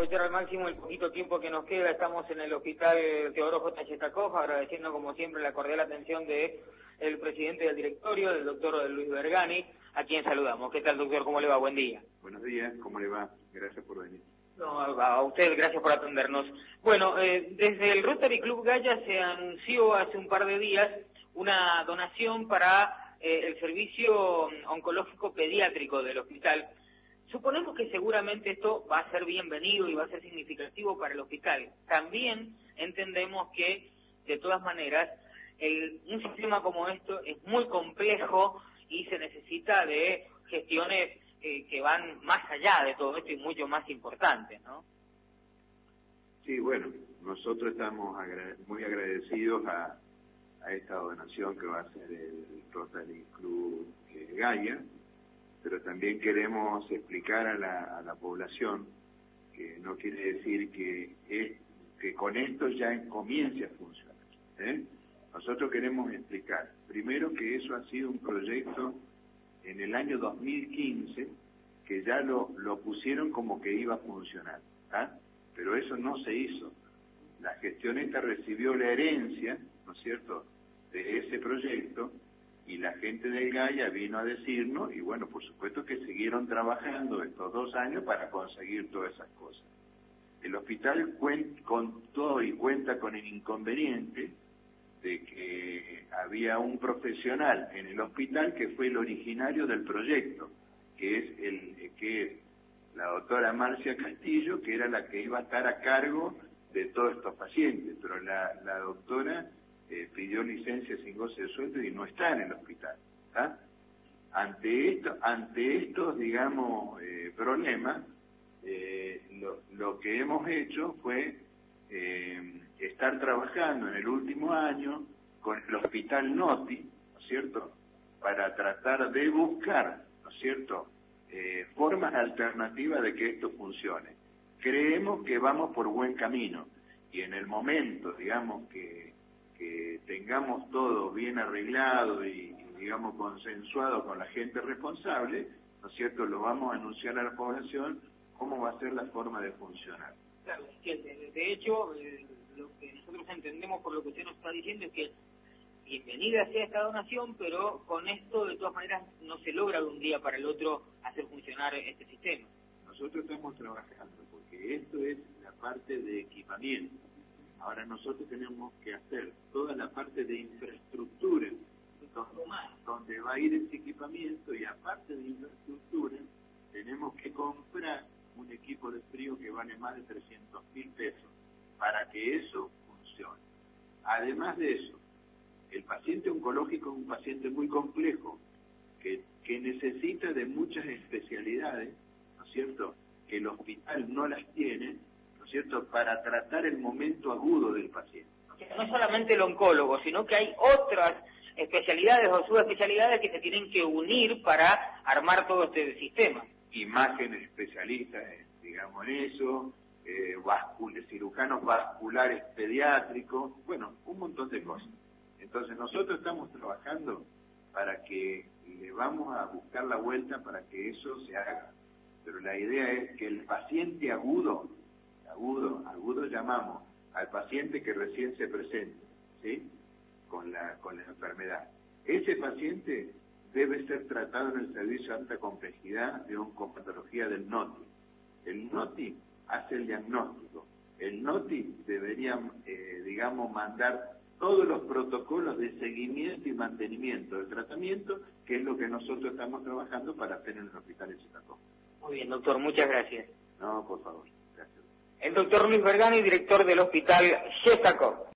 aprovechar al máximo el poquito tiempo que nos queda. Estamos en el Hospital Teodoro J. Yestakov, agradeciendo como siempre la cordial atención de el presidente del directorio, del doctor Luis Bergani, a quien saludamos. ¿Qué tal, doctor? ¿Cómo le va? Buen día. Buenos días, ¿cómo le va? Gracias por venir. No, a usted, gracias por atendernos. Bueno, desde el Rotary Club Gaya se anunció hace un par de días una donación para el servicio oncológico pediátrico del hospital. Suponemos que seguramente esto va a ser bienvenido y va a ser significativo para el hospital. También entendemos que, de todas maneras, un sistema como esto es muy complejo y se necesita de gestiones que van más allá de todo esto y mucho más importantes, ¿no? Sí, bueno, nosotros estamos muy agradecidos a esta donación que va a hacer el Rotary Club Gaya, pero también queremos explicar a la población que no quiere decir que con esto ya comience a funcionar, ¿eh? Nosotros queremos explicar, primero, que eso ha sido un proyecto en el año 2015, que ya lo pusieron como que iba a funcionar, ¿ah? Pero eso no se hizo. La gestión esta recibió la herencia, ¿no es cierto?, de ese proyecto, y la gente del Gaya vino a decirnos, y bueno, por supuesto que siguieron trabajando estos 2 años para conseguir todas esas cosas. El hospital cuenta con el inconveniente de que había un profesional en el hospital que fue el originario del proyecto, que es la doctora Marcia Castillo, que era la que iba a estar a cargo de todos estos pacientes, pero la doctora pidió licencia sin goce de sueldo y no está en el hospital, ¿tá? Ante estos, digamos, problemas, lo que hemos hecho fue estar trabajando en el último año con el Hospital Noti, ¿no es cierto?, para tratar de buscar, ¿no es cierto?, formas alternativas de que esto funcione. Creemos que vamos por buen camino, y en el momento, digamos, que tengamos todo bien arreglado y digamos, consensuado con la gente responsable, ¿no es cierto?, lo vamos a anunciar a la población cómo va a ser la forma de funcionar. Claro, de hecho, lo que nosotros entendemos por lo que usted nos está diciendo es que bienvenida sea esta donación, pero con esto de todas maneras no se logra de un día para el otro hacer funcionar este sistema. Nosotros estamos trabajando porque esto es la parte de equipamiento. Ahora nosotros tenemos que hacer toda la parte de infraestructura, donde va a ir ese equipamiento, y aparte de infraestructura, tenemos que comprar un equipo de frío que vale más de 300.000 pesos para que eso funcione. Además de eso, el paciente oncológico es un paciente muy complejo, que necesita de muchas especialidades, ¿no es cierto?, que el hospital no las tiene, ¿no es cierto?, para tratar el momento agudo del paciente. No solamente el oncólogo, sino que hay otras especialidades o subespecialidades que se tienen que unir para armar todo este sistema. Imágenes especialistas, digamos, en eso, cirujanos vasculares pediátricos, bueno, un montón de cosas. Entonces nosotros estamos trabajando para que le vamos a buscar la vuelta para que eso se haga. Pero la idea es que el paciente agudo llamamos al paciente que recién se presenta, ¿sí?, con la enfermedad. Ese paciente debe ser tratado en el servicio de alta complejidad de oncopatología del NOTI. El NOTI hace el diagnóstico. El NOTI debería, digamos, mandar todos los protocolos de seguimiento y mantenimiento del tratamiento, que es lo que nosotros estamos trabajando para hacer en el hospital de Yestakov. Muy bien, doctor, muchas gracias. No, por favor, gracias. El doctor Luis Bergani, director del Hospital Yestakov.